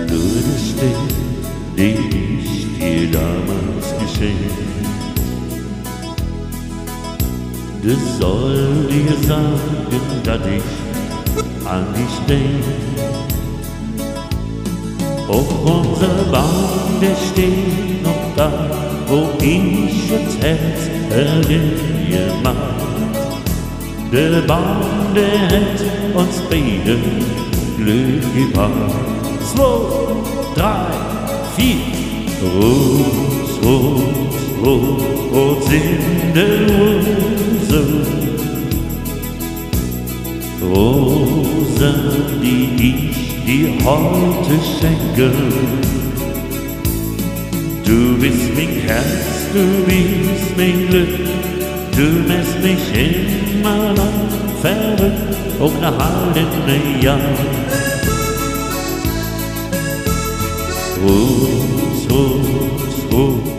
Nur das Ding, den ich dir damals geschenkt. Das soll dir sagen, dass ich an dich denk. Auch unser Baum, der steht noch da, wo ich jetzt Herz gemacht. Der Baum, der hat uns beide Glück gebracht. 2, 3, 4. Rot, rot, rot, rot sind die Rosen. Rosen, die ich dir heute schenke. Du bist mein Herz, du bist mein Glück. Du lässt mich immer noch verrückt, auch nach all den Jahren. Rot, rot, rot,